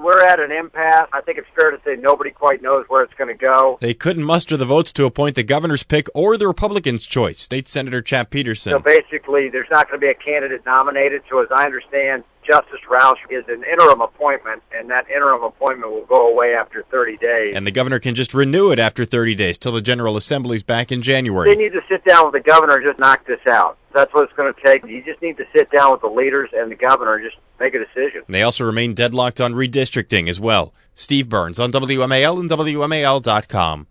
We're at an impasse. I think it's fair to say nobody quite knows where it's going to go. They couldn't muster the votes to appoint the governor's pick or the Republicans' choice. State Senator Chap Peterson. So basically, there's not going to be a candidate nominated. So as I understand, Justice Roush is an interim appointment, and that interim appointment will go away after 30 days. And the governor can just renew it after 30 days till the General Assembly's back in January. They need to sit down with the governor and just knock this out. That's what it's going to take. You just need to sit down with the leaders and the governor and just make a decision. They also remain deadlocked on redistricting as well. Steve Burns on WMAL and WMAL.com.